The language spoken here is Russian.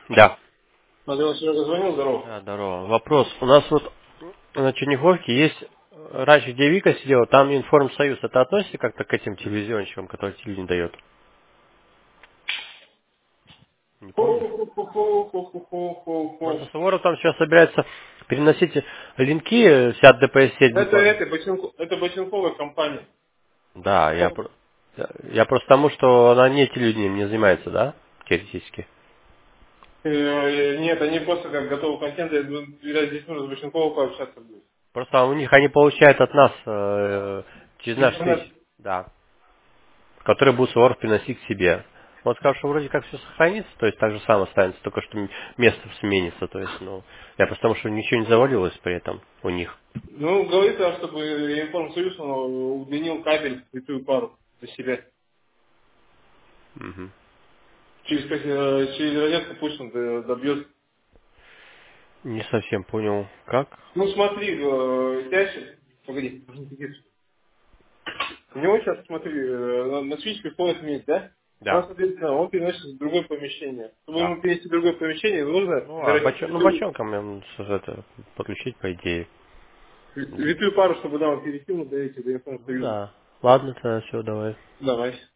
Да. Смотрел, Серега звонил, здорово. Да, здорово. Вопрос. У нас вот на Черняховке есть, раньше где Вика сидела, там Информсоюз. Это относится как-то к этим телевизионщикам, которые телевидение дает? Не помнишь? Просто Хо-хо-хо-хо-хо-хо-хо. Суворов там сейчас собирается переносить линки, вся ДПС-сеть будет. Это Боченковая компания. Да, я просто тому, что она не телевидением не занимается, да? Теоретически. Нет, они просто как готовый контент, я думаю, видать, здесь нужно с Боченковой пообщаться будет. Просто у них они получают от нас через наш Интернет. связь. Да. Который будет Суворов переносить к себе. Он сказал, что вроде как все сохранится, то есть так же самое останется, только что место сменится. То есть, ну, я просто потому что ничего не завалилось при этом у них. Ну, говорится, чтобы Информсоюз он удлинил кабель, витую пару до себя. Мгм. Через розетку пусть он добьет. Не совсем понял, как. Ну, смотри, дальше. Погоди. У него сейчас, смотри, на свич приходит медь, да? Он, Да, соответственно, он переносит в другое помещение. Чтобы да. ему перенести в другое помещение, нужно Ну, а дорогить бочонком это подключить, по идее. витую пару, чтобы да, он перекинул до этих, до Ну Информсоюза. да. Ладно, тогда все, давай. Давай.